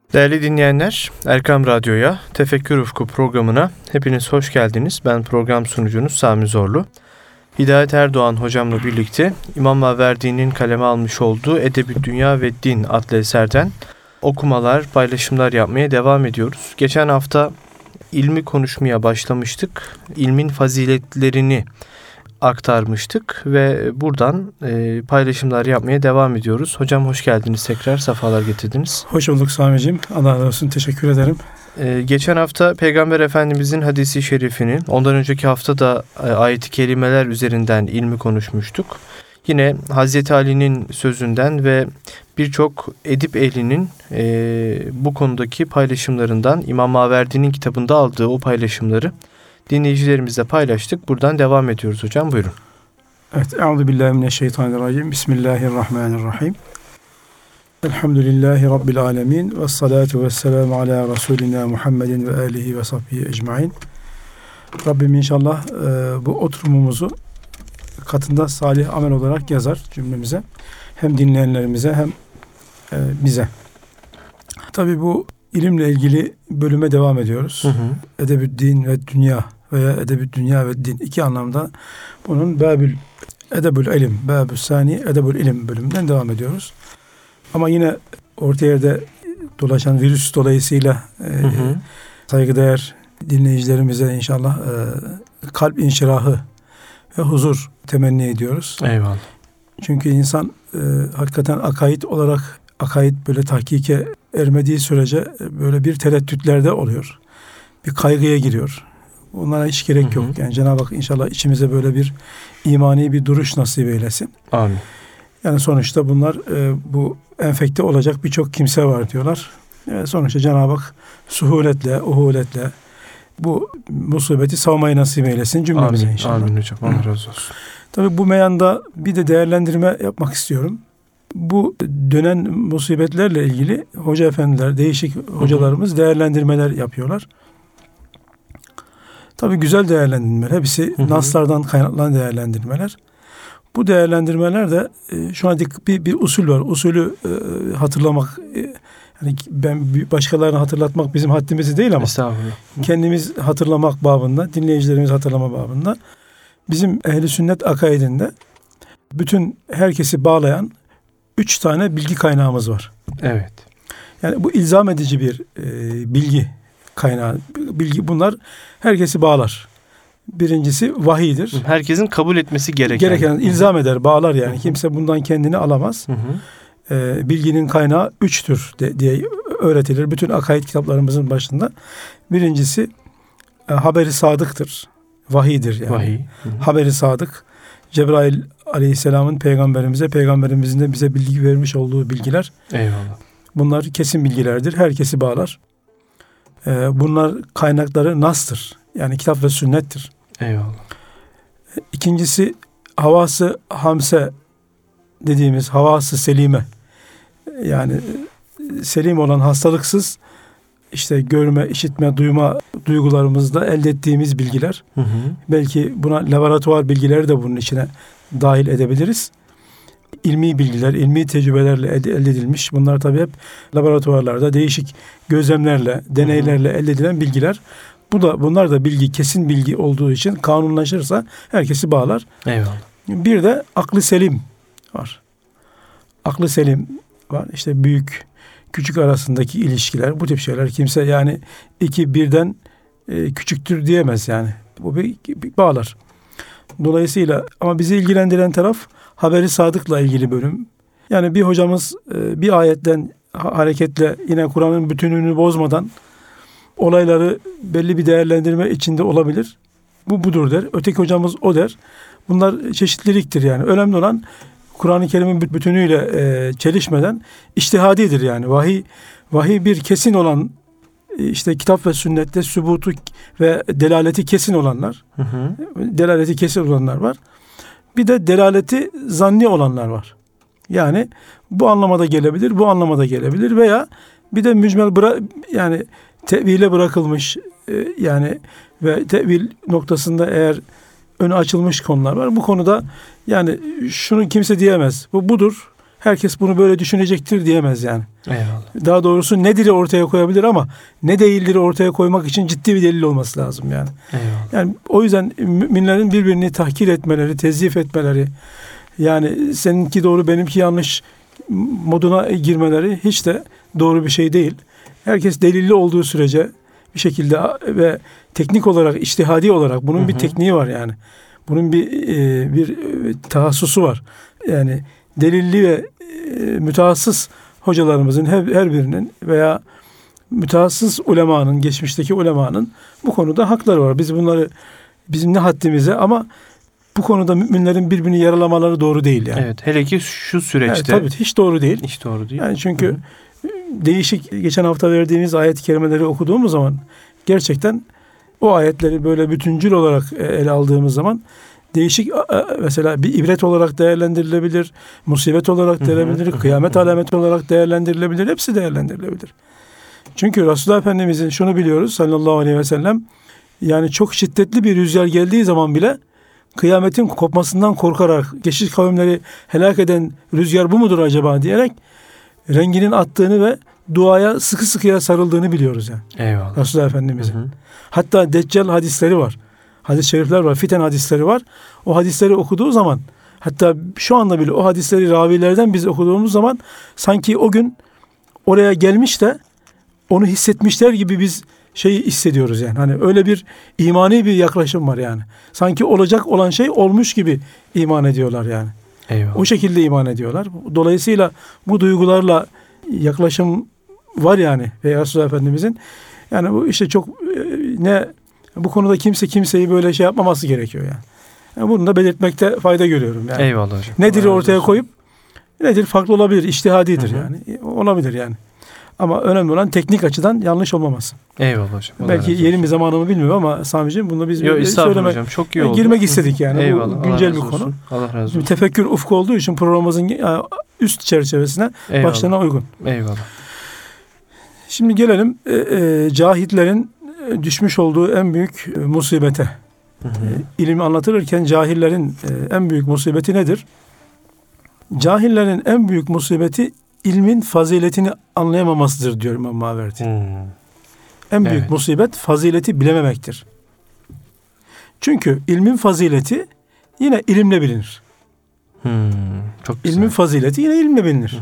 Değerli dinleyenler, Erkam Radyo'ya, Tefekkür Ufku programına hepiniz hoş geldiniz. Ben program sunucunuz Sami Zorlu. Hidayet Erdoğan hocamla birlikte İmam Maverdi'nin kaleme almış olduğu Edeb-i Dünya ve Din adlı eserden okumalar, paylaşımlar yapmaya devam ediyoruz. Geçen hafta ilmi konuşmaya başlamıştık. İlmin faziletlerini aktarmıştık ve buradan paylaşımlar yapmaya devam ediyoruz. Hocam hoş geldiniz tekrar, sefalar getirdiniz. Hoş bulduk Sami'ciğim. Allah razı olsun, teşekkür ederim. Geçen hafta Peygamber Efendimizin hadisi şerifini, ondan önceki hafta da ayet-i kerimeler üzerinden ilmi konuşmuştuk. Yine Hazreti Ali'nin sözünden ve birçok edip ehlinin bu konudaki paylaşımlarından İmam Maverdi'nin kitabında aldığı o paylaşımları dinleyicilerimizle paylaştık. Buradan devam ediyoruz hocam. Buyurun. Evet. Euzubillahimineşşeytanirracim. Bismillahirrahmanirrahim. Elhamdülillahi Rabbil alemin. Vessalatu vesselamu ala Resulina Muhammedin ve alihi ve sahbihi ecmain. Rabbim inşallah bu oturumumuzu katında salih amel olarak yazar cümlemize. Hem dinleyenlerimize hem bize. Tabii bu ilimle ilgili bölüme devam ediyoruz. Edeb-i din ve dünya veya edeb-i dünya ve din, iki anlamda bunun edebül ilim, bâbü sani edebül ilim bölümünden devam ediyoruz. Ama yine orta yerde dolaşan virüs dolayısıyla saygıdeğer dinleyicilerimize inşallah kalp inşirahı ve huzur temenni ediyoruz. Eyvallah. Çünkü insan hakikaten akaid böyle tahkike ermediği sürece böyle bir tereddütlerde oluyor. Bir kaygıya giriyor. Onlara hiç gerek yok. Yani Cenab-ı Hak inşallah içimize böyle bir imani bir duruş nasip eylesin. Amin. Yani sonuçta bunlar bu enfekte olacak birçok kimse var diyorlar. Sonuçta Cenab-ı Hak uhuletle bu musibeti savmayı nasip eylesin cümlemize inşallah. Amin hocam. Allah razı olsun. Tabii bu meyanda bir de değerlendirme yapmak istiyorum. Bu dönen musibetlerle ilgili hoca efendiler, değişik hocalarımız değerlendirmeler yapıyorlar. Tabii güzel değerlendirmeler. Hepsi naslardan kaynaklanan değerlendirmeler. Bu değerlendirmeler de şu an bir usul var. Usulü hatırlamak, yani ben başkalarını hatırlatmak bizim haddimiz değil ama kendimiz hatırlamak babında, dinleyicilerimiz hatırlama babında bizim ehli sünnet akaidinde bütün herkesi bağlayan 3 tane bilgi kaynağımız var. Evet. Yani bu ilzam edici bir bilgi kaynağı. Bunlar herkesi bağlar. Birincisi vahiydir. Herkesin kabul etmesi gereken. İlzam eder, bağlar yani. Kimse bundan kendini alamaz. Bilginin kaynağı 3'tür diye öğretilir. Bütün akaid kitaplarımızın başında. Birincisi haberi sadıktır. Vahiydir yani. Vahiy. Haberi sadık. Cebrail aleyhisselamın peygamberimizin de bize bilgi vermiş olduğu bilgiler. Eyvallah. Bunlar kesin bilgilerdir. Herkesi bağlar. Bunlar kaynakları nastır. Yani kitap ve sünnettir. Eyvallah. İkincisi havası hamse dediğimiz havası selime. Yani selim olan hastalıksız işte görme, işitme, duyma duygularımızda elde ettiğimiz bilgiler. Belki buna laboratuvar bilgileri de bunun içine dahil edebiliriz. İlmi bilgiler, ilmi tecrübelerle elde edilmiş. Bunlar tabii hep laboratuvarlarda değişik gözlemlerle, deneylerle elde edilen bilgiler. Bunlar da bilgi, kesin bilgi olduğu için kanunlaşırsa herkesi bağlar. Eyvallah. Bir de aklı selim var. Aklı selim var. İşte büyük, küçük arasındaki ilişkiler, bu tip şeyler. Kimse yani birden küçüktür diyemez yani. Bu bir bağlar. Dolayısıyla ama bizi ilgilendiren taraf haberi sadıkla ilgili bölüm. Yani bir hocamız bir ayetten hareketle yine Kur'an'ın bütünlüğünü bozmadan olayları belli bir değerlendirme içinde olabilir. Bu budur der. Öteki hocamız o der. Bunlar çeşitliliktir yani. Önemli olan Kur'an-ı Kerim'in bütünüyle çelişmeden içtihadidir yani. Vahiy bir kesin olan işte kitap ve sünnette sübutu ve delaleti kesin olanlar. Delaleti kesin olanlar var. Bir de delaleti zanni olanlar var. Yani bu anlamada gelebilir, bu anlamada gelebilir veya bir de mücmel yani tevile bırakılmış yani ve tevil noktasında eğer önü açılmış konular var. Bu konuda yani şunu kimse diyemez. Bu budur. herkes bunu böyle düşünecektir diyemez yani. Eyvallah. Daha doğrusu nedir'i ortaya koyabilir ama ne değildir'i ortaya koymak için ciddi bir delil olması lazım yani. Eyvallah. Yani o yüzden müminlerin birbirini tahkir etmeleri, tezyif etmeleri, yani seninki doğru benimki yanlış moduna girmeleri hiç de doğru bir şey değil. Herkes delilli olduğu sürece bir şekilde ve teknik olarak, içtihadi olarak bunun bir tekniği var yani. Bunun bir tahassusu var. Yani delilli ve mütehassıs hocalarımızın her birinin veya mütehassıs ulemanın, geçmişteki ulemanın bu konuda hakları var. Bizim ne haddimize, ama bu konuda müminlerin birbirini yaralamaları doğru değil yani. Evet, hele ki şu süreçte. Yani, tabii hiç doğru değil. Hiç doğru değil. Yani çünkü değişik, geçen hafta verdiğimiz ayet-i kerimeleri okuduğumuz zaman gerçekten o ayetleri böyle bütüncül olarak ele aldığımız zaman değişik, mesela bir ibret olarak değerlendirilebilir, musibet olarak değerlendirilebilir, kıyamet alameti olarak değerlendirilebilir, hepsi değerlendirilebilir. Çünkü Resulullah Efendimizin şunu biliyoruz sallallahu aleyhi ve sellem, yani çok şiddetli bir rüzgar geldiği zaman bile kıyametin kopmasından korkarak geçiş kavimleri helak eden rüzgar bu mudur acaba diyerek renginin attığını ve duaya sıkı sıkıya sarıldığını biliyoruz yani. Eyvallah. Resulullah Efendimizin. Hatta Deccal hadisleri var. Hadis-i şerifler var. Fiten hadisleri var. O hadisleri okuduğu zaman, hatta şu anda bile o hadisleri ravilerden biz okuduğumuz zaman sanki o gün oraya gelmiş de onu hissetmişler gibi biz hissediyoruz yani. Hani öyle bir imani bir yaklaşım var yani. Sanki olacak olan şey olmuş gibi iman ediyorlar yani. Eyvallah. O şekilde iman ediyorlar. Dolayısıyla bu duygularla yaklaşım var yani Resulullah Efendimizin. Yani bu işte çok bu konuda kimseyi böyle yapmaması gerekiyor yani. Yani bunu da belirtmekte fayda görüyorum yani. Eyvallah hocam. Nedir ortaya koyup nedir farklı olabilir, içtihadidir yani. Olabilir yani. Ama önemli olan teknik açıdan yanlış olmaması. Eyvallah hocam. Belki yeni bir zamanımı bilmiyorum ama Sami'ciğim bunu biz söylemek hocam, çok iyi oldu. Girmek istedik yani. Eyvallah. Bu güncel bir konu. Allah razı olsun. Tefekkür ufku olduğu için programımızın üst çerçevesine başlarına uygun. Eyvallah. Şimdi gelelim cahitlerin düşmüş olduğu en büyük musibete. İlim anlatılırken cahillerin en büyük musibeti nedir? Cahillerin en büyük musibeti ilmin faziletini anlayamamasıdır diyor İmam Maverdi. En büyük musibet fazileti bilememektir. Çünkü ilmin fazileti yine ilimle bilinir. Çok güzel. İlmin fazileti yine ilimle bilinir.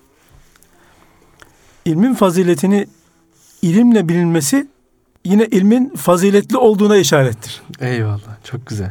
İlmin faziletini ilimle bilinmesi yine ilmin faziletli olduğuna işarettir. Eyvallah. Çok güzel.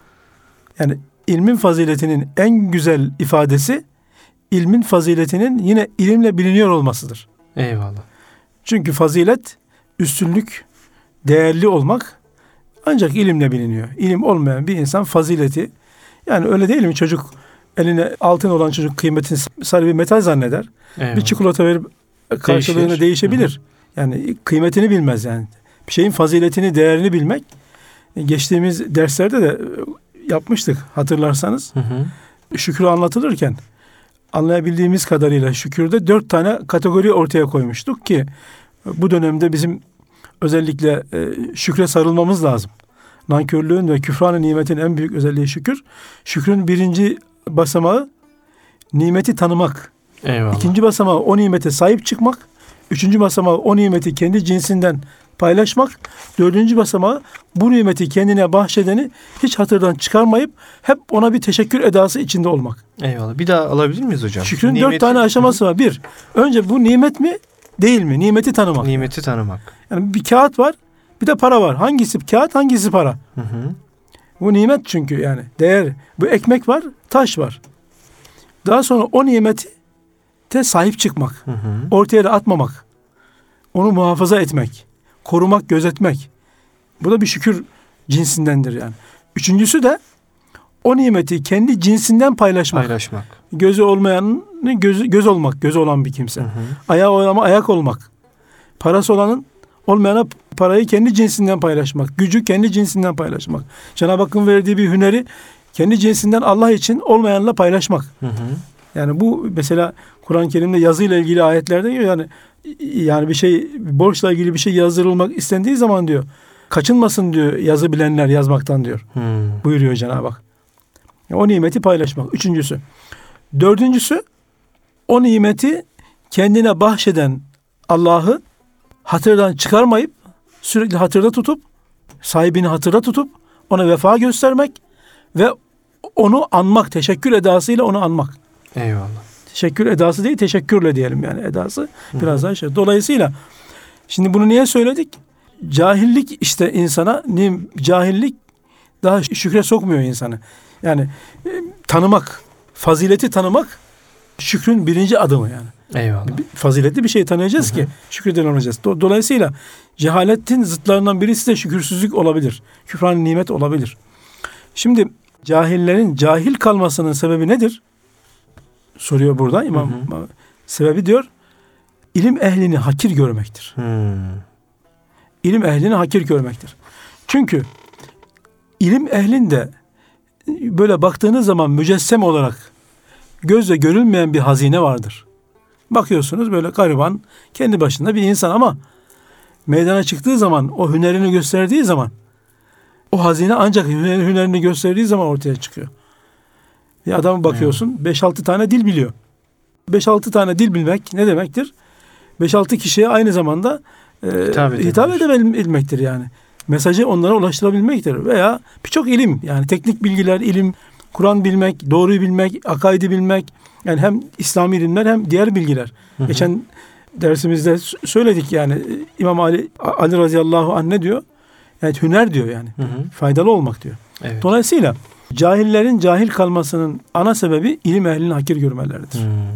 Yani ilmin faziletinin en güzel ifadesi ilmin faziletinin yine ilimle biliniyor olmasıdır. Eyvallah. Çünkü fazilet, üstünlük, değerli olmak ancak ilimle biliniyor. İlim olmayan bir insan fazileti, yani öyle değil mi, çocuk eline altın olan çocuk kıymetini sarı bir metal zanneder. Eyvallah. Bir çikolata verip karşılığını değişebilir. Yani kıymetini bilmez yani. Bir şeyin faziletini, değerini bilmek. Geçtiğimiz derslerde de yapmıştık hatırlarsanız. Şükrü anlatılırken anlayabildiğimiz kadarıyla şükürde 4 tane kategori ortaya koymuştuk ki bu dönemde bizim özellikle şükre sarılmamız lazım. Nankörlüğün ve küfran-ı nimetin en büyük özelliği şükür. Şükrün birinci basamağı nimeti tanımak. Eyvallah. İkinci basamağı o nimete sahip çıkmak. Üçüncü basamağı o nimeti kendi cinsinden paylaşmak. Dördüncü basamağı bu nimeti kendine bahşedeni hiç hatırdan çıkarmayıp hep ona bir teşekkür edası içinde olmak. Eyvallah. Bir daha alabilir miyiz hocam? Şükrün 4 tane aşaması var. Bir, önce bu nimet mi değil mi? Nimeti tanımak. Nimeti tanımak. Yani bir kağıt var, bir de para var. Hangisi kağıt, hangisi para? Bu nimet çünkü yani değer. Bu ekmek var, taş var. Daha sonra o nimeti de sahip çıkmak. Ortaya da atmamak. Onu muhafaza etmek. Korumak, gözetmek. Bu da bir şükür cinsindendir yani. Üçüncüsü de o nimeti kendi cinsinden paylaşmak. Gözü olmayanın göz olmak, gözü olan bir kimse. Ayağı olana ayak olmak. Parası olanın olmayana parayı kendi cinsinden paylaşmak. Gücü kendi cinsinden paylaşmak. Cenab-ı Hakk'ın verdiği bir hüneri kendi cinsinden Allah için olmayanla paylaşmak. Yani bu mesela Kur'an-ı Kerim'de yazıyla ilgili ayetlerde diyor yani bir şey, borçla ilgili bir şey yazdırılmak istendiği zaman diyor, kaçınmasın diyor yazı bilenler yazmaktan diyor. Buyuruyor Cenab-ı Hak. Yani o nimeti paylaşmak. Üçüncüsü. Dördüncüsü o nimeti kendine bahşeden Allah'ı hatırdan çıkarmayıp sürekli hatırda tutup, sahibini hatırda tutup ona vefa göstermek ve onu anmak, teşekkür edasıyla onu anmak. Eyvallah. Teşekkür edası değil, teşekkürle diyelim yani edası. Biraz daha şey. Dolayısıyla şimdi bunu niye söyledik? Cahillik işte insana, cahillik daha şükre sokmuyor insanı. Yani tanımak, fazileti tanımak şükrün birinci adımı yani. Eyvallah. Faziletli bir şey tanıyacağız ki şükreden olacağız. Dolayısıyla cehaletin zıtlarından birisi de şükürsüzlük olabilir. Küfran nimet olabilir. Şimdi cahillerin cahil kalmasının sebebi nedir? Soruyor burada İmam. Sebebi diyor, ilim ehlini hakir görmektir. İlim ehlini hakir görmektir. Çünkü ilim ehlinde böyle baktığınız zaman mücessem olarak gözle görülmeyen bir hazine vardır. Bakıyorsunuz böyle gariban, kendi başında bir insan ama meydana çıktığı zaman, o hünerini gösterdiği zaman, o hazine ancak hünerini gösterdiği zaman ortaya çıkıyor. Bir adama bakıyorsun 5-6 tane dil biliyor. 5-6 tane dil bilmek ne demektir? 5-6 kişiye aynı zamanda hitap edebilmektir yani. Mesajı onlara ulaştırabilmektir. Veya birçok ilim, yani teknik bilgiler, ilim, Kur'an bilmek, doğruyu bilmek, akaidi bilmek, yani hem İslami ilimler hem diğer bilgiler. Geçen dersimizde söyledik yani İmam Ali radıyallahu anh ne diyor? Yani hüner diyor yani. Faydalı olmak diyor. Evet. Dolayısıyla cahillerin cahil kalmasının ana sebebi ilim ehlinin hakir görmeleridir.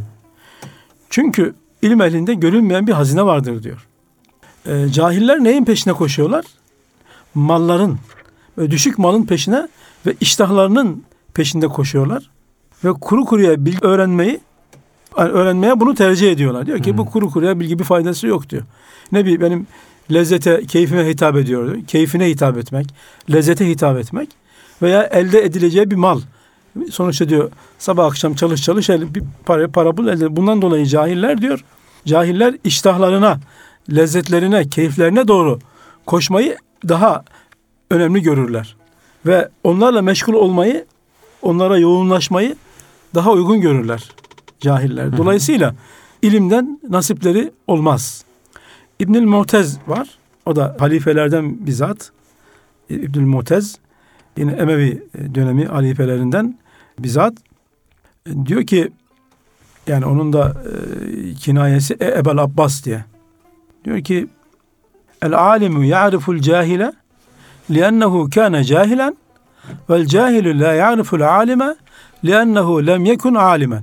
Çünkü ilim ehlinde görülmeyen bir hazine vardır diyor. Cahiller neyin peşine koşuyorlar? Malların, düşük malın peşine ve iştahlarının peşinde koşuyorlar. Ve kuru kuruya bilgi öğrenmeye bunu tercih ediyorlar. Diyor ki bu kuru kuruya bilgi bir faydası yok diyor. Ne bileyim benim lezzete, keyfime hitap ediyor diyor. Keyfine hitap etmek, lezzete hitap etmek veya elde edileceği bir mal. Sonuçta diyor sabah akşam çalış bir para bul elde. Bundan dolayı cahiller diyor. Cahiller iştahlarına, lezzetlerine, keyiflerine doğru koşmayı daha önemli görürler. Ve onlarla meşgul olmayı, onlara yoğunlaşmayı daha uygun görürler cahiller. Dolayısıyla ilimden nasipleri olmaz. İbnül Mu'tez var. O da halifelerden bir zat. İbnül Mu'tez yine Emevi dönemi halifelerinden bir zat. Diyor ki yani onun da kinayesi Ebel Abbas diye. Diyor ki el-alimu ya'riful cahile li'ennehu kana cahilen vel cahilu la ya'riful alime li'ennehu lem yekun alimen.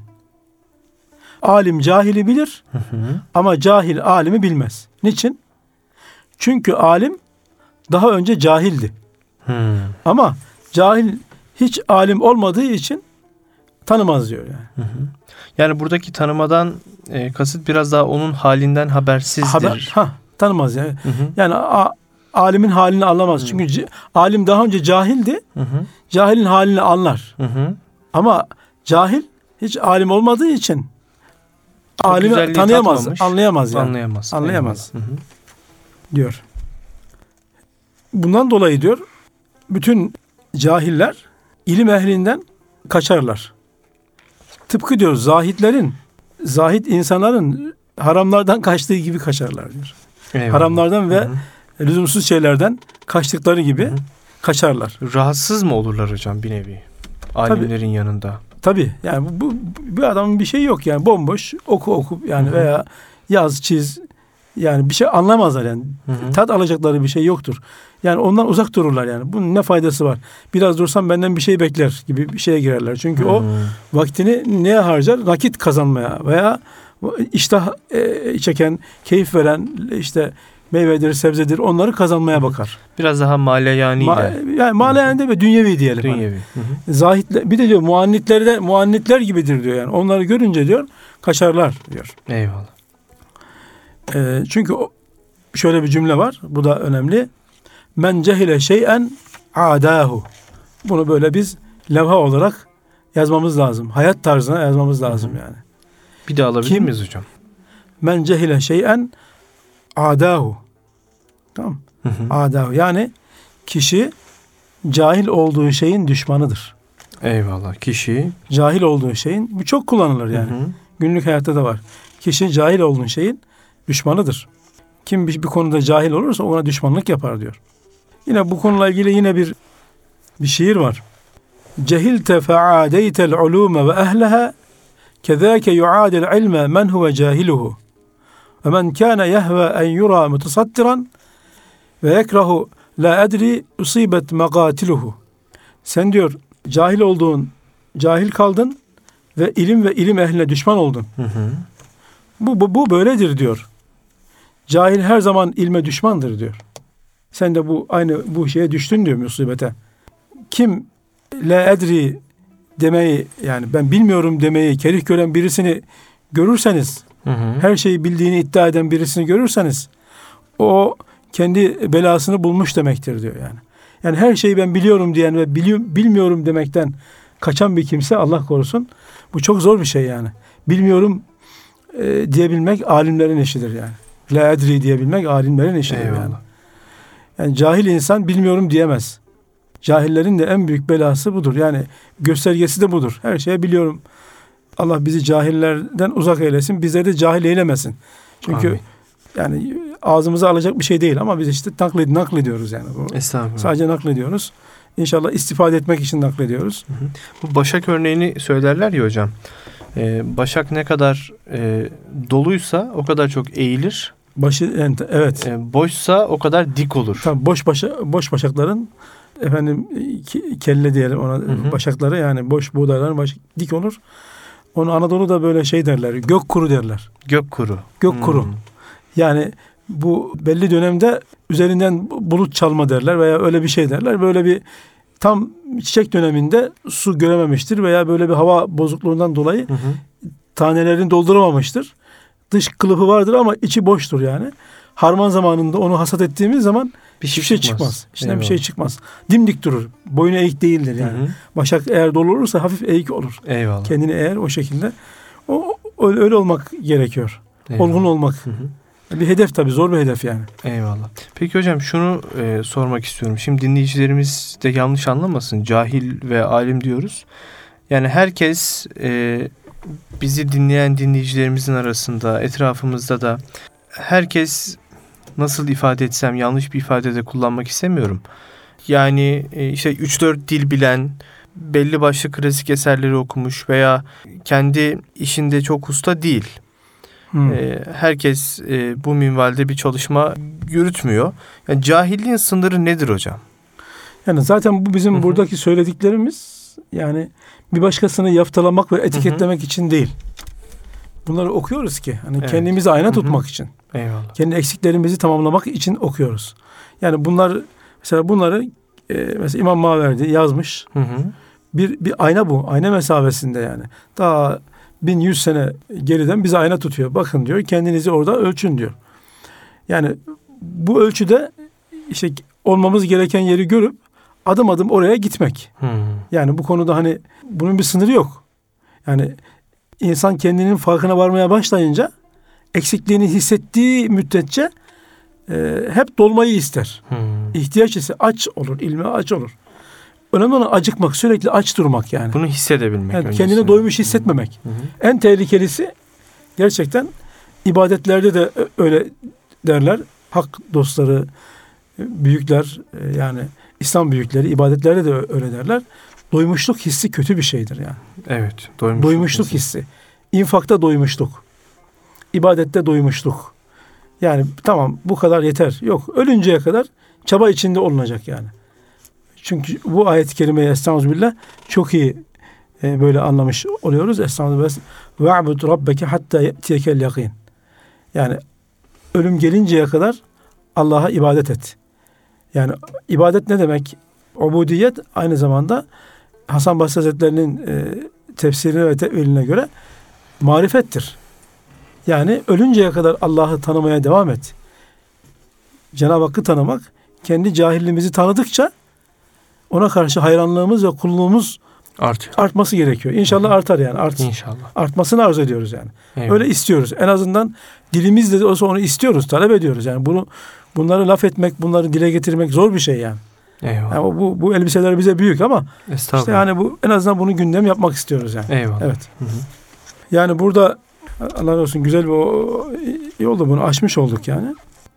Alim cahili bilir ama cahil alimi bilmez. Niçin? Çünkü alim daha önce cahildi. Ama cahil hiç alim olmadığı için tanımaz diyor yani. Yani buradaki tanımadan kasıt biraz daha onun halinden habersizdir. Tanımaz yani. Yani alimin halini anlamaz. Çünkü alim daha önce cahildi. Cahilin halini anlar. Ama cahil hiç alim olmadığı için alimi tanıyamaz, anlayamaz yani. Anlayamaz. Diyor. Bundan dolayı diyor bütün cahiller ilim ehlinden kaçarlar. Tıpkı diyor zahid insanların haramlardan kaçtığı gibi kaçarlar diyor. Eyvallah. Haramlardan ve lüzumsuz şeylerden kaçtıkları gibi kaçarlar. Rahatsız mı olurlar hocam bir nevi? Alimlerin yanında. Tabii. Yani bu adamın bir şey yok yani bomboş oku yani veya yaz çiz yani bir şey anlamazlar yani. Tat alacakları bir şey yoktur. Yani ondan uzak dururlar yani. Bunun ne faydası var? Biraz dursam benden bir şey bekler gibi bir şeye girerler. Çünkü o vaktini neye harcar? Nakit kazanmaya veya iştah çeken, keyif veren işte meyvedir, sebzedir onları kazanmaya bakar. Biraz daha maleyani yani maleyani ve dünyevi diyelim. Dünyevi. Zahitler, bir de diyor muannitler gibidir diyor yani. Onları görünce diyor kaçarlar diyor. Eyvallah. Çünkü şöyle bir cümle var. Bu da önemli. Men cehile şey'en adahu. Bunu böyle biz levha olarak yazmamız lazım. Hayat tarzına yazmamız lazım yani. Bir de alabilir miyiz hocam? Men cehile şey'en adahu. Tamam. Adahu. Yani kişi cahil olduğu şeyin düşmanıdır. Eyvallah. Kişi cahil olduğu şeyin, bu çok kullanılır yani. Günlük hayatta da var. Kişi cahil olduğun şeyin düşmanıdır. Kim bir konuda cahil olursa ona düşmanlık yapar diyor. Yine bu konuyla ilgili yine bir şiir var. Cehilte fe'adeytel ulume ve ehleha kezâke yu'adil ilme men huve cahiluhu ve men kâne yehve en yura mutasattiran ve yekrahu la edri usibet megatiluhu. Sen diyor cahil kaldın ve ilim ehline düşman oldun. Bu böyledir diyor. Cahil her zaman ilme düşmandır diyor. Sen de bu şeye düştün diyor, musibete. Kim la edri demeyi, yani ben bilmiyorum demeyi kerih gören birisini görürseniz, her şeyi bildiğini iddia eden birisini görürseniz, o kendi belasını bulmuş demektir diyor yani. Yani her şeyi ben biliyorum diyen ve bilmiyorum demekten kaçan bir kimse, Allah korusun, bu çok zor bir şey yani. Bilmiyorum diyebilmek alimlerin işidir yani. La edri diyebilmek alimlerin işidir yani. Yani cahil insan bilmiyorum diyemez. Cahillerin de en büyük belası budur. Yani göstergesi de budur. Her şeye biliyorum. Allah bizi cahillerden uzak eylesin. Bizleri de cahil eylemesin. Çünkü amin. Yani ağzımıza alacak bir şey değil ama biz işte naklediyoruz yani. Estağfurullah. Sadece naklediyoruz. İnşallah istifade etmek için naklediyoruz. Bu başak örneğini söylerler ya hocam. Başak ne kadar doluysa o kadar çok eğilir. Evet. Boşsa o kadar dik olur. Tabii boş başakların kelle diyelim ona, başakları, yani boş buğdayların dik olur. Onu Anadolu'da böyle şey derler. Gökkuru derler. Gökkuru. Yani bu belli dönemde üzerinden bulut çalma derler veya öyle bir şey derler. Böyle bir tam çiçek döneminde su görememiştir veya böyle bir hava bozukluğundan dolayı tanelerini dolduramamıştır. Dış kılıfı vardır ama içi boştur yani. Harman zamanında onu hasat ettiğimiz zaman hiçbir şey çıkmaz. İçinden bir şey çıkmaz. Dimdik durur. Boynu eğik değildir yani. Başak eğer dolu olursa hafif eğik olur. Eyvallah. Kendini eğer o şekilde. Öyle olmak gerekiyor. Eyvallah. Olgun olmak. Bir hedef tabii, zor bir hedef yani. Eyvallah. Peki hocam şunu sormak istiyorum. Şimdi dinleyicilerimiz de yanlış anlamasın. Cahil ve alim diyoruz. Yani herkes bizi dinleyen dinleyicilerimizin arasında, etrafımızda da herkes, nasıl ifade etsem, yanlış bir ifade de kullanmak istemiyorum. Yani işte 3-4 dil bilen, belli başlı klasik eserleri okumuş veya kendi işinde çok usta değil. Herkes bu minvalde bir çalışma yürütmüyor. Yani cahilliğin sınırı nedir hocam? Yani zaten bu bizim buradaki söylediklerimiz yani bir başkasını yaftalamak ve etiketlemek için değil. Bunları okuyoruz ki hani kendimizi ayna tutmak için. Eyvallah. Kendi eksiklerimizi tamamlamak için okuyoruz. Yani bunları mesela İmam Maverdi yazmış. Bir ayna bu. Ayna mesafesinde yani. Daha 1100 sene geriden bize ayna tutuyor. Bakın diyor, kendinizi orada ölçün diyor. Yani bu ölçüde işte olmamız gereken yeri görüp adım adım oraya gitmek. Yani bu konuda hani bunun bir sınırı yok. Yani insan kendinin farkına varmaya başlayınca eksikliğini hissettiği müddetçe hep dolmayı ister. İhtiyaç ise aç olur, ilme aç olur. Önemli olan acıkmak, sürekli aç durmak yani. Bunu hissedebilmek. Yani kendini doymuş hissetmemek. En tehlikelisi gerçekten ibadetlerde de öyle derler. Hak dostları, büyükler, yani İslam büyükleri ibadetlerde de öyle derler. Doymuşluk hissi kötü bir şeydir yani. Evet. Doymuşluk hissi. İnfakta doymuşluk. İbadette doymuşluk. Yani tamam, bu kadar yeter. Yok, ölünceye kadar çaba içinde olunacak yani. Çünkü bu ayet-i kerimeyi estağfirullah çok iyi böyle anlamış oluyoruz. Estağfirullah. Ve'bud rabbeke hatta ye'tiyekel yakin. Yani ölüm gelinceye kadar Allah'a ibadet et. Yani ibadet ne demek? Ubudiyet aynı zamanda Hasan Basri Hazretleri'nin tefsirine ve teviline göre marifettir. Yani ölünceye kadar Allah'ı tanımaya devam et. Cenab-ı Hakk'ı tanımak, kendi cahilliğimizi tanıdıkça ona karşı hayranlığımız ve kulluğumuz artması gerekiyor. İnşallah artar yani. İnşallah. Artmasını arzu ediyoruz yani. Eyvallah. Öyle istiyoruz. En azından dilimizle de olsa onu istiyoruz, talep ediyoruz. Yani bunları laf etmek, bunları dile getirmek zor bir şey yani. Eyvallah. Yani bu elbiseler bize büyük ama işte yani bu en azından bunu gündem yapmak istiyoruz yani. Eyvallah. Evet. Yani burada Allah razı olsun güzel bir yolda bunu aşmış olduk yani.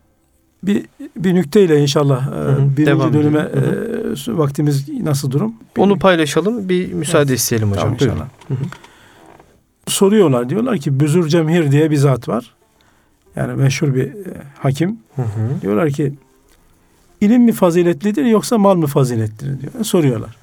Bir nükteyle inşallah birinci dönüme vaktimiz nasıl durum? Onu paylaşalım. Bir müsaade isteyelim hocam. Tamam, inşallah. Soruyorlar. Diyorlar ki Büzür Cemhir diye bir zat var. Yani meşhur bir hakim. Diyorlar ki ilim mi faziletlidir yoksa mal mı faziletlidir diyor. Soruyorlar.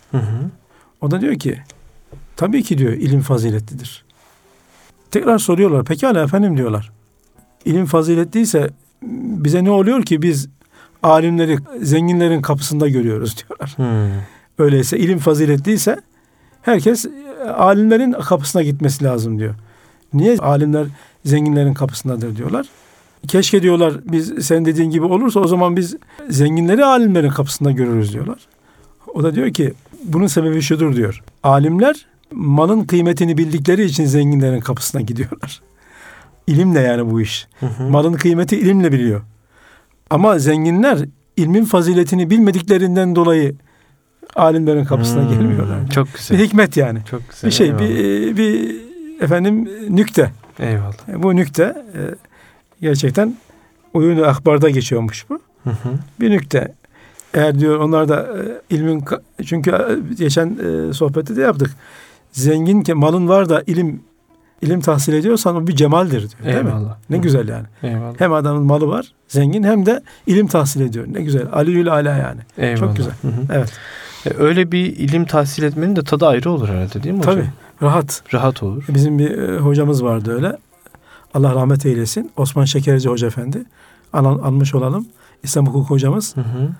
O da diyor ki tabii ki diyor ilim faziletlidir. Tekrar soruyorlar. Pekala efendim diyorlar. İlim faziletliyse bize ne oluyor ki biz alimleri zenginlerin kapısında görüyoruz diyorlar. Öyleyse ilim faziletliyse herkes alimlerin kapısına gitmesi lazım diyor. Niye alimler zenginlerin kapısındadır diyorlar. Keşke diyorlar biz sen dediğin gibi olursa o zaman biz zenginleri alimlerin kapısında görürüz diyorlar. O da diyor ki bunun sebebi şudur diyor. Alimler malın kıymetini bildikleri için zenginlerin kapısına gidiyorlar. İlimle yani bu iş. Malın kıymeti ilimle biliyor. Ama zenginler ilmin faziletini bilmediklerinden dolayı alimlerin kapısına gelmiyorlar. Çok güzel. Bir hikmet yani. Çok güzel. Bir şey, bir efendim nükte. Eyvallah. Bu nükte gerçekten oyunu akbarda geçiyormuş bu. Bir nükte. Eğer diyor onlar da ilmin çünkü geçen sohbette de yaptık. Zengin malın var da ilim tahsil ediyorsan o bir cemaldir diyor. Değil Eyvallah. mi? Ne güzel yani. Eyvallah. Hem adamın malı var zengin hem de ilim tahsil ediyor. Ne güzel. Aliül ala yani. Eyvallah. Çok güzel. Evet. Öyle bir ilim tahsil etmenin de tadı ayrı olur herhalde değil mi hocam? Tabii. Rahat. Rahat olur. Bizim bir hocamız vardı öyle. Allah rahmet eylesin. Osman Şekerci Hoca Efendi. Anmış olalım. İslam hukuk hocamız.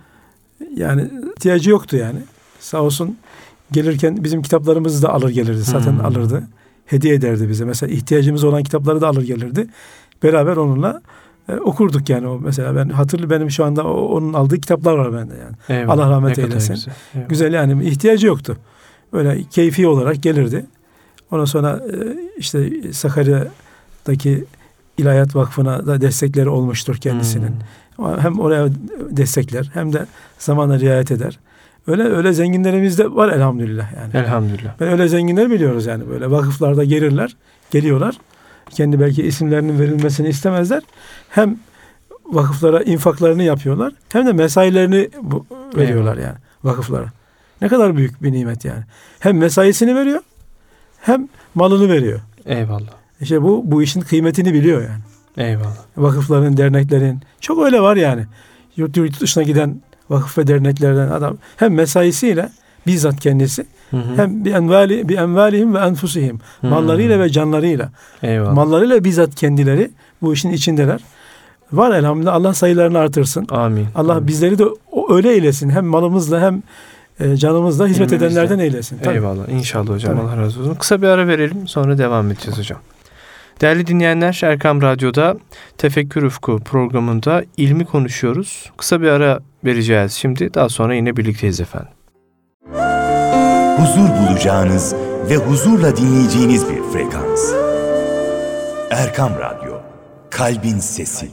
Yani ihtiyacı yoktu yani. Sağ olsun gelirken bizim kitaplarımızı da alır gelirdi. Zaten alırdı. Hediye ederdi bize. Mesela ihtiyacımız olan kitapları da alır gelirdi. Beraber onunla okurduk yani. O mesela ben benim şu anda onun aldığı kitaplar var bende yani. Eyvallah. Allah rahmet eylesin. Güzel yani ihtiyacı yoktu. Böyle keyfi olarak gelirdi. Ondan sonra işte Sakarya'daki İlahiyat Vakfı'na da destekleri olmuştur kendisinin. Hem oraya destekler hem de zamana riayet eder. Öyle zenginlerimiz de var elhamdülillah yani. Elhamdülillah. Ben öyle zenginler biliyoruz yani böyle vakıflarda geliyorlar. Kendi belki isimlerinin verilmesini istemezler. Hem vakıflara infaklarını yapıyorlar hem de mesailerini veriyorlar yani vakıflara. Ne kadar büyük bir nimet yani. Hem mesaisini veriyor hem malını veriyor. Eyvallah. İşte bu işin kıymetini biliyor yani. Eyvallah. Vakıfların, derneklerin çok öyle var yani. Yurt dışına giden vakıf ve derneklerden adam hem mesaisiyle bizzat kendisi hem bi envalihim ve enfusihim mallarıyla ve canlarıyla. Eyvallah. Mallarıyla bizzat kendileri bu işin içindeler. Var elhamdülillah Allah sayılarını artırsın. Amin. Allah bizleri de öyle eylesin. Hem malımızla hem canımızla hizmet edenlerden eylesin. Tabii. Eyvallah. İnşallah hocam. Tabii. Allah razı olsun. Kısa bir ara verelim sonra devam edeceğiz hocam. Değerli dinleyenler, Erkam Radyo'da Tefekkür Ufku programında ilmi konuşuyoruz. Kısa bir ara vereceğiz şimdi. Daha sonra yine birlikteyiz efendim. Huzur bulacağınız ve huzurla dinleyeceğiniz bir frekans. Erkam Radyo, Kalbin Sesi.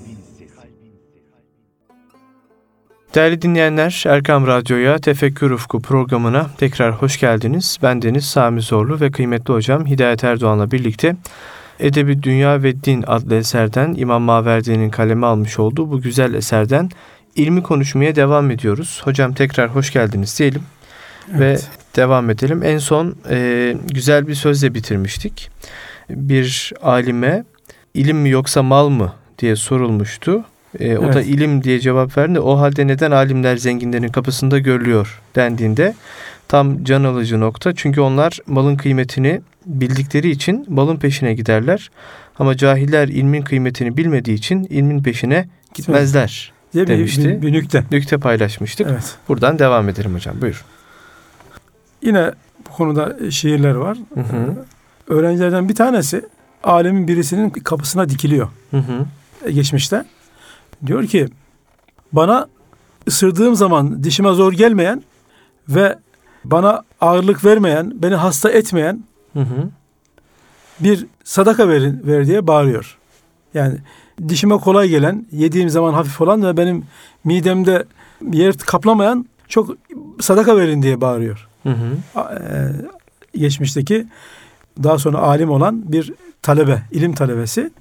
Değerli dinleyenler, Erkam Radyo'ya Tefekkür Ufku programına tekrar hoş geldiniz. Ben Deniz Sami Zorlu ve kıymetli hocam Hidayet Erdoğan'la birlikte Edebi Dünya ve Din adlı eserden İmam Maverdi'nin kaleme almış olduğu bu güzel eserden ilmi konuşmaya devam ediyoruz. Hocam tekrar hoş geldiniz diyelim ve devam edelim. En son güzel bir sözle bitirmiştik. Bir alime ilim mi yoksa mal mı diye sorulmuştu. O da ilim diye cevap verdi. O halde neden alimler zenginlerin kapısında görülüyor dendiğinde tam can alıcı nokta. Çünkü onlar malın kıymetini bildikleri için malın peşine giderler. Ama cahiller ilmin kıymetini bilmediği için ilmin peşine gitmezler demişti. Bir nükte. Nükte paylaşmıştık. Evet. Buradan devam edelim hocam. Buyur. Yine bu konuda şiirler var. Öğrencilerden bir tanesi alemin birisinin kapısına dikiliyor. Geçmişte. Diyor ki bana ısırdığım zaman dişime zor gelmeyen ve bana ağırlık vermeyen, beni hasta etmeyen bir sadaka ver diye bağırıyor. Yani dişime kolay gelen, yediğim zaman hafif olan ve benim midemde yer kaplamayan çok sadaka verin diye bağırıyor. Geçmişteki daha sonra alim olan bir talebe, ilim talebesi.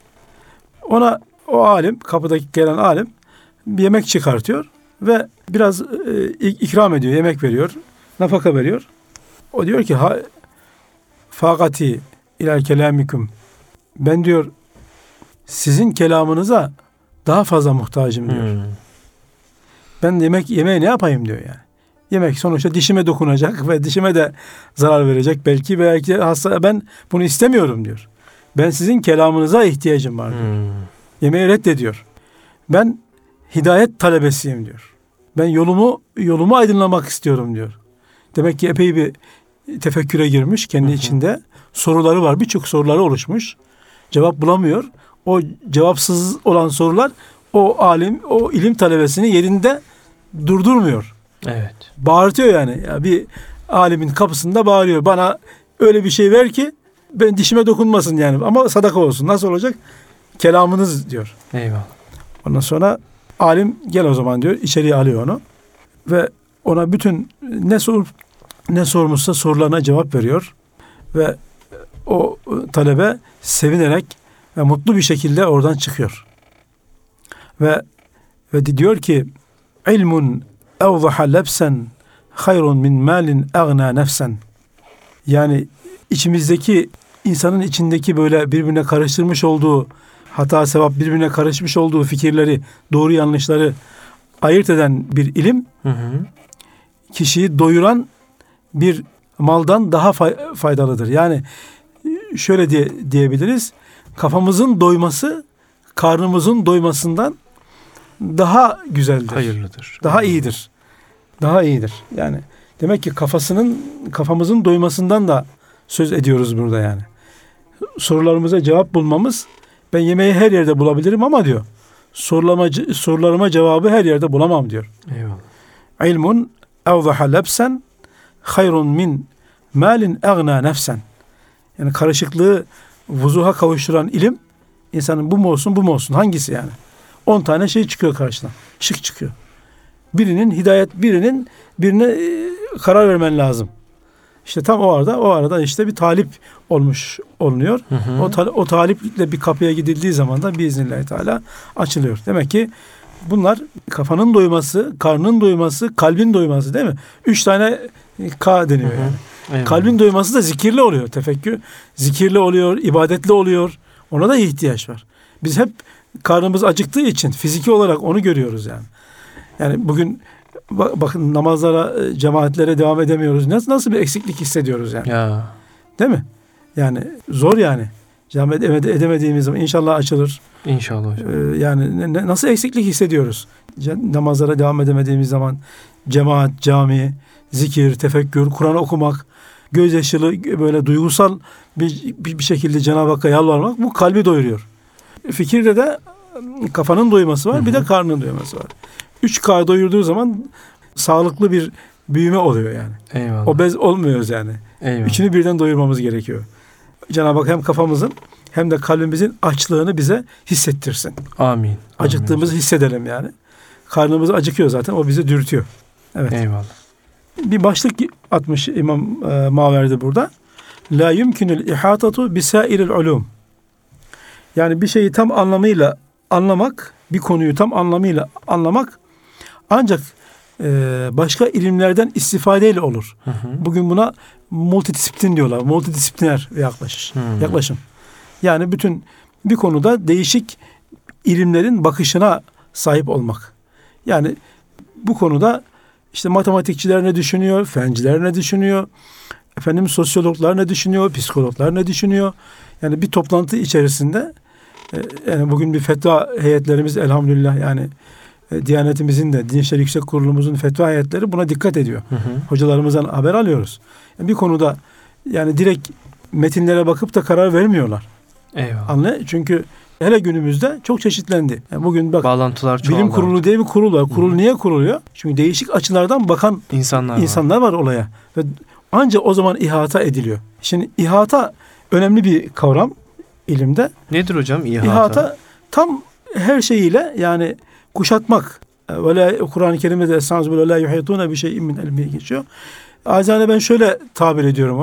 Ona o alim, kapıdaki gelen alim bir yemek çıkartıyor ve biraz ikram ediyor, yemek veriyor, nafaka veriyor. O diyor ki fakati ilal kelamikum, ben diyor sizin kelamınıza daha fazla muhtacım diyor. Ben yemeği ne yapayım diyor yani. Yemek sonuçta dişime dokunacak ve dişime de zarar verecek belki hasta, ben bunu istemiyorum diyor. Ben sizin kelamınıza ihtiyacım var diyor. Yemeği reddediyor. Ben hidayet talebesiyim diyor. Ben yolumu aydınlamak istiyorum diyor. Demek ki epey bir tefekküre girmiş kendi içinde. Soruları var. Birçok soruları oluşmuş. Cevap bulamıyor. O cevapsız olan sorular o alim, o ilim talebesini yerinde durdurmuyor. Evet. Bağırtıyor yani. Ya bir alimin kapısında bağırıyor. Bana öyle bir şey ver ki ben dişime dokunmasın yani. Ama sadaka olsun. Nasıl olacak? Kelamınız diyor. Eyvallah. Ondan sonra alim gel o zaman diyor. İçeriye alıyor onu. Ve ona bütün ne sormuşsa sorularına cevap veriyor. Ve o talebe sevinerek ve mutlu bir şekilde oradan çıkıyor. Ve diyor ki ilmun evzaha lebsen hayrun min malin agna nefsen. Yani içimizdeki, insanın içindeki böyle birbirine karıştırmış olduğu hata sevap, birbirine karışmış olduğu fikirleri, doğru yanlışları ayırt eden bir ilim, kişiyi doyuran bir maldan daha faydalıdır. Yani şöyle diyebiliriz, kafamızın doyması karnımızın doymasından daha güzeldir. Hayırlıdır. Daha iyidir. Daha iyidir. Yani demek ki kafamızın doymasından da söz ediyoruz burada yani. Sorularımıza cevap bulmamız, ben yemeği her yerde bulabilirim ama diyor, sorularıma cevabı her yerde bulamam diyor. Eyvallah. İlmun evzaha lebsen hayrun min malin agna nefsen. Yani karışıklığı vuzuha kavuşturan ilim, insanın bu mu olsun hangisi yani? 10 tane şey çıkıyor karşına. Şık çıkıyor. Birinin hidayet, birine karar vermen lazım. İşte tam o arada işte bir talip olmuş olunuyor. O taliple bir kapıya gidildiği zaman da biiznillahü teala açılıyor. Demek ki bunlar kafanın doyması, karnın doyması, kalbin doyması değil mi? 3 tane K deniyor yani. Eyvallah. Kalbin doyması da zikirli oluyor. Tefekkür zikirli oluyor, ibadetli oluyor. Ona da ihtiyaç var. Biz hep karnımız acıktığı için fiziki olarak onu görüyoruz yani. Yani bugün bakın namazlara, cemaatlere devam edemiyoruz. Nasıl bir eksiklik hissediyoruz yani. Ya. Değil mi? Yani zor yani. Cemaat edemediğimiz zaman inşallah açılır. İnşallah hocam. Yani nasıl eksiklik hissediyoruz? Namazlara devam edemediğimiz zaman cemaat, cami, zikir, tefekkür, Kur'an okumak, gözyaşılı böyle duygusal bir şekilde Cenab-ı Hakk'a yalvarmak, bu kalbi doyuruyor. Fikirde de kafanın doyması var, bir de karnın doyması var. 3K doyurduğu zaman sağlıklı bir büyüme oluyor yani. Eyvallah. Obez olmuyoruz yani. Eyvallah. Üçünü birden doyurmamız gerekiyor. Cenab-ı Hak hem kafamızın hem de kalbimizin açlığını bize hissettirsin. Amin. Acıktığımızı hissedelim yani. Karnımız acıkıyor zaten, o bizi dürtüyor. Evet. Eyvallah. Bir başlık atmış İmam Maverdi burada. La yumkinul ihatatu bisairil ulum. Yani bir şeyi tam anlamıyla anlamak, bir konuyu tam anlamıyla anlamak ancak başka ilimlerden istifadeyle olur. Bugün buna multidisiplin diyorlar. Multidisipliner yaklaşım. Yani bir konuda değişik ilimlerin bakışına sahip olmak. Yani bu konuda işte matematikçiler ne düşünüyor, fenciler ne düşünüyor, sosyologlar ne düşünüyor, psikologlar ne düşünüyor. Yani bir toplantı içerisinde yani bugün bir fetva heyetlerimiz elhamdülillah yani Diyanetimizin de Din İşleri Yüksek Kurulumuzun fetva heyetleri buna dikkat ediyor. Hocalarımızdan haber alıyoruz. Yani bir konuda yani direkt metinlere bakıp da karar vermiyorlar. Eyvallah. Çünkü hele günümüzde çok çeşitlendi. Yani bugün bak, bağlantılar çoğaldı. Bilim kurulu diye bir kurul var. Kurul niye kuruluyor? Çünkü değişik açılardan bakan insanlar var olaya. Ve ancak o zaman ihata ediliyor. Şimdi ihata önemli bir kavram ilimde. Nedir hocam ihata? İhata tam her şeyiyle yani kuşatmak. Kur'an-ı Kerim'de de estağfirullah la yuhituna bi şey'in min ilmihi geçiyor. Acizane ben şöyle tabir ediyorum onu.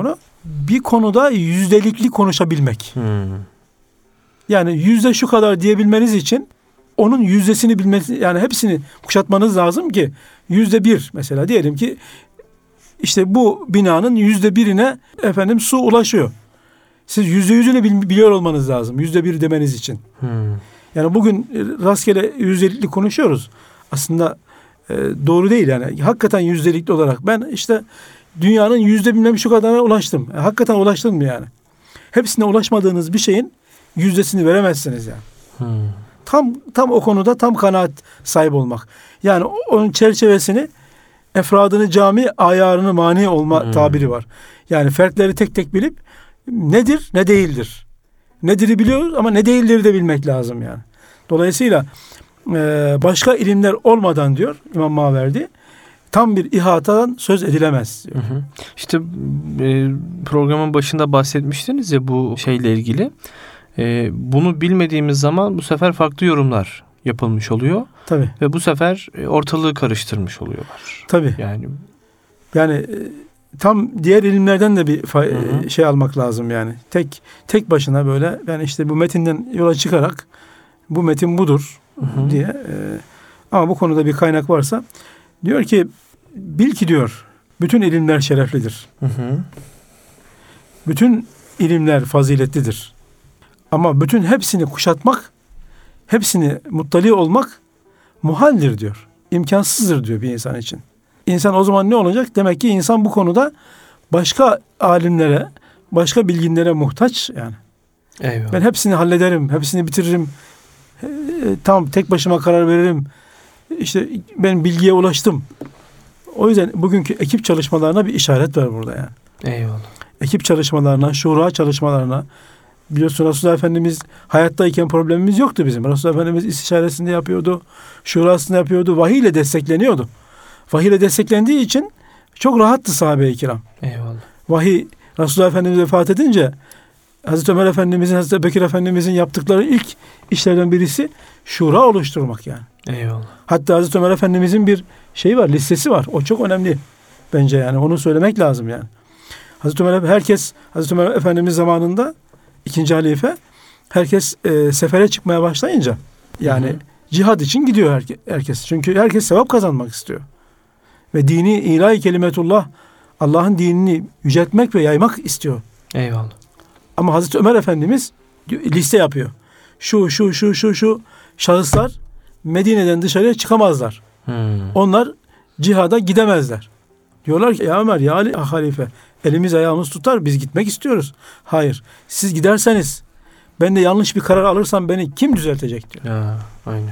bir konuda yüzdelikli konuşabilmek. Yani yüzde şu kadar diyebilmeniz için onun yüzdesini bilmeniz, yani hepsini kuşatmanız lazım ki %1 mesela diyelim ki işte bu binanın %1'ine efendim su ulaşıyor. Siz %100'ünü biliyor olmanız lazım %1 demeniz için. Yani bugün rastgele yüzdelikli konuşuyoruz. Aslında doğru değil yani. Hakikaten yüzdelikli olarak ben işte dünyanın bilmem şu kadarına ulaştım. Hakikaten ulaştın mı yani? Hepsine ulaşmadığınız bir şeyin yüzdesini veremezsiniz yani. Tam o konuda tam kanaat sahibi olmak. Yani onun çerçevesini, efradını cami, ayarını mani olma tabiri var. Yani fertleri tek tek bilip nedir, ne değildir. Nedir'i biliyoruz ama ne değildir de bilmek lazım yani. Dolayısıyla başka ilimler olmadan diyor İmam Maverdi, tam bir ihatadan söz edilemez diyor. İşte programın başında bahsetmiştiniz ya bu şeyle ilgili. Bunu bilmediğimiz zaman bu sefer farklı yorumlar yapılmış oluyor. Tabii. Ve bu sefer ortalığı karıştırmış oluyorlar. Tabii. Yani tam diğer ilimlerden de bir şey almak lazım yani. Tek başına böyle yani işte bu metinden yola çıkarak bu metin budur diye. Ama bu konuda bir kaynak varsa diyor ki bil ki diyor bütün ilimler şereflidir. Bütün ilimler faziletlidir. Ama bütün hepsini kuşatmak, hepsini muttali olmak muhaldir diyor. İmkansızdır diyor bir insan için. İnsan o zaman ne olacak? Demek ki insan bu konuda başka alimlere, başka bilginlere muhtaç yani. Eyvallah. Ben hepsini hallederim, hepsini bitiririm. Tam tek başıma karar veririm. İşte ben bilgiye ulaştım. O yüzden bugünkü ekip çalışmalarına bir işaret var burada yani. Eyvallah. Ekip çalışmalarına, şura çalışmalarına. Biliyorsun Resulullah Efendimiz hayattayken problemimiz yoktu bizim. Resulullah Efendimiz istişaresinde yapıyordu, şurasında yapıyordu, vahiy ile destekleniyordu. Vahiy ile desteklendiği için çok rahattı sahabe-i kiram. Eyvallah. Vahiy Resulullah Efendimiz vefat edince Hazreti Ömer Efendimizin, Hazreti Bekir Efendimizin yaptıkları ilk işlerden birisi şura oluşturmak yani. Eyvallah. Hatta Hazreti Ömer Efendimizin bir şeyi var, listesi var. O çok önemli bence yani. Onu söylemek lazım yani. Hazreti Ömer Efendimiz zamanında İkinci halife herkes sefere çıkmaya başlayınca yani cihad için gidiyor herkes. Çünkü herkes sevap kazanmak istiyor. Ve dini ilahi kelimetullah Allah'ın dinini yüceltmek ve yaymak istiyor. Eyvallah. Ama Hazreti Ömer Efendimiz liste yapıyor. Şu şahıslar Medine'den dışarıya çıkamazlar. Onlar cihada gidemezler. Diyorlar ki ya Ömer, ya Ali halife, elimiz ayağımız tutar, biz gitmek istiyoruz. Hayır, siz giderseniz ben de yanlış bir karar alırsam beni kim düzeltecek diyor. Ya, aynen.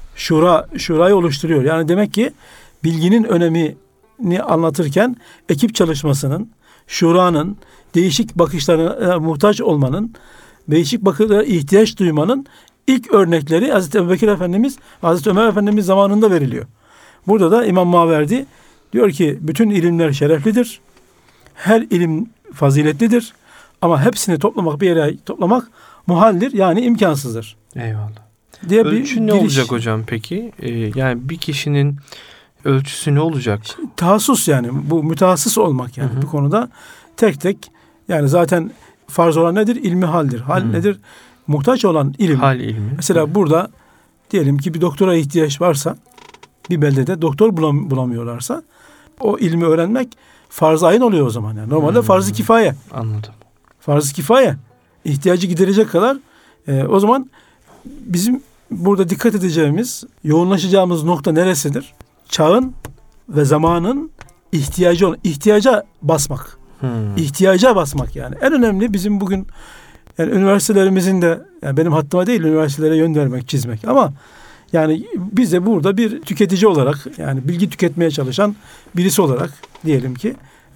Şurayı oluşturuyor. Yani demek ki bilginin önemini anlatırken ekip çalışmasının, şuranın, değişik bakışlarına muhtaç olmanın, değişik bakışlara ihtiyaç duymanın ilk örnekleri Hazreti Ebubekir Efendimiz, Hazreti Ömer Efendimiz zamanında veriliyor. Burada da İmam Maverdi diyor ki bütün ilimler şereflidir. Her ilim faziletlidir. Ama hepsini bir yere toplamak muhaldir. Yani imkansızdır. Eyvallah. Diye ölçü ne olacak hocam peki? Yani bir kişinin ölçüsü ne olacak? Tahassus yani. Bu mütehassıs olmak yani. Bu konuda tek tek yani zaten farz olan nedir? İlmi haldir. Hal nedir? Muhtaç olan ilim. Hal ilmi. Mesela burada diyelim ki bir doktora ihtiyaç varsa, bir beldede doktor bulamıyorlarsa o ilmi öğrenmek farz-ı ayın oluyor o zaman. Yani. Normalde farz-ı kifaye. Anladım. Farz-ı kifaye. İhtiyacı giderecek kadar o zaman bizim burada dikkat edeceğimiz, yoğunlaşacağımız nokta neresidir? Çağın ve zamanın ihtiyaca basmak. İhtiyaca basmak yani. En önemli bizim bugün yani üniversitelerimizin de yani benim haddıma değil üniversitelere yön vermek, çizmek ama yani biz de burada bir tüketici olarak yani bilgi tüketmeye çalışan birisi olarak diyelim ki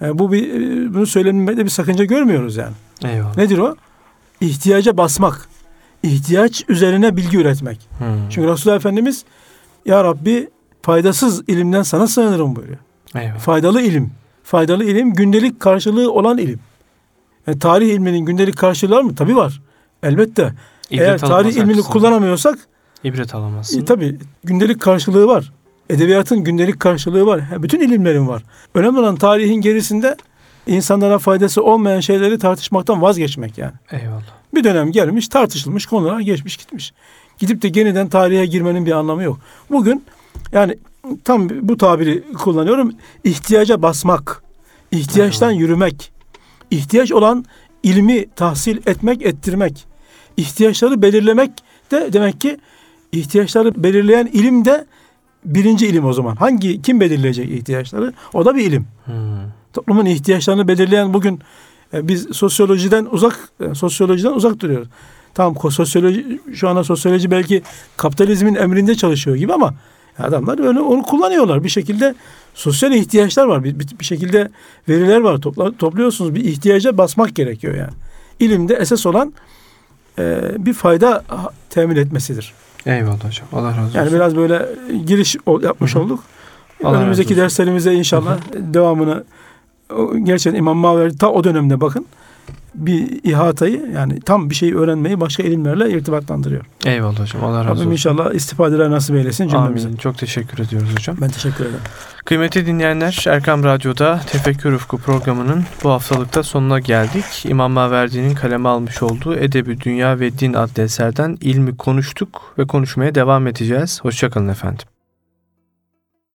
bunu söylememekte bir sakınca görmüyoruz yani. Eyvallah. Nedir o? İhtiyaca basmak. İhtiyaç üzerine bilgi üretmek. Çünkü Resulullah Efendimiz ya Rabbi faydasız ilimden sana sığınırım buyuruyor. Eyvallah. Faydalı ilim gündelik karşılığı olan ilim. Yani tarih ilminin gündelik karşılığı var mı? Tabii var. Elbette. Eğer tarih ilmini kullanamıyorsak İbret alamazsın. Tabii gündelik karşılığı var. Edebiyatın gündelik karşılığı var. Bütün ilimlerin var. Önemli olan tarihin gerisinde insanlara faydası olmayan şeyleri tartışmaktan vazgeçmek yani. Eyvallah. Bir dönem gelmiş, tartışılmış konular geçmiş gitmiş. Gidip de yeniden tarihe girmenin bir anlamı yok. Bugün yani tam bu tabiri kullanıyorum. İhtiyaca basmak, ihtiyaçtan yürümek, ihtiyaç olan ilmi tahsil etmek, ettirmek, ihtiyaçları belirlemek de demek ki ihtiyaçları belirleyen ilim de birinci ilim o zaman. Kim belirleyecek ihtiyaçları? O da bir ilim. Toplumun ihtiyaçlarını belirleyen bugün biz sosyolojiden uzak duruyoruz. Tamam, şu anda sosyoloji belki kapitalizmin emrinde çalışıyor gibi ama adamlar öyle onu kullanıyorlar. Bir şekilde sosyal ihtiyaçlar var. Bir şekilde veriler var. Topluyorsunuz. Bir ihtiyaca basmak gerekiyor yani. İlimde esas olan bir fayda temin etmesidir. Eyvallah hocam. Allah razı olsun. Yani biraz böyle giriş yapmış olduk. Allah Önümüzdeki derslerimize inşallah devamını gerçekten İmam Maverdi ta o dönemde bakın bir ihatayı yani tam bir şeyi öğrenmeyi başka ilimlerle irtibatlandırıyor. Eyvallah hocam. Allah razı olsun. Rabbim inşallah istifadeler nasip eylesin cümlemize. Amin. Çok teşekkür ediyoruz hocam. Ben teşekkür ederim. Kıymetli dinleyenler, Erkam Radyo'da Tefekkür Ufku programının bu haftalıkta sonuna geldik. İmam Maverdi'nin kaleme almış olduğu Edebi Dünya ve Din adlı eserden ilmi konuştuk ve konuşmaya devam edeceğiz. Hoşça kalın efendim.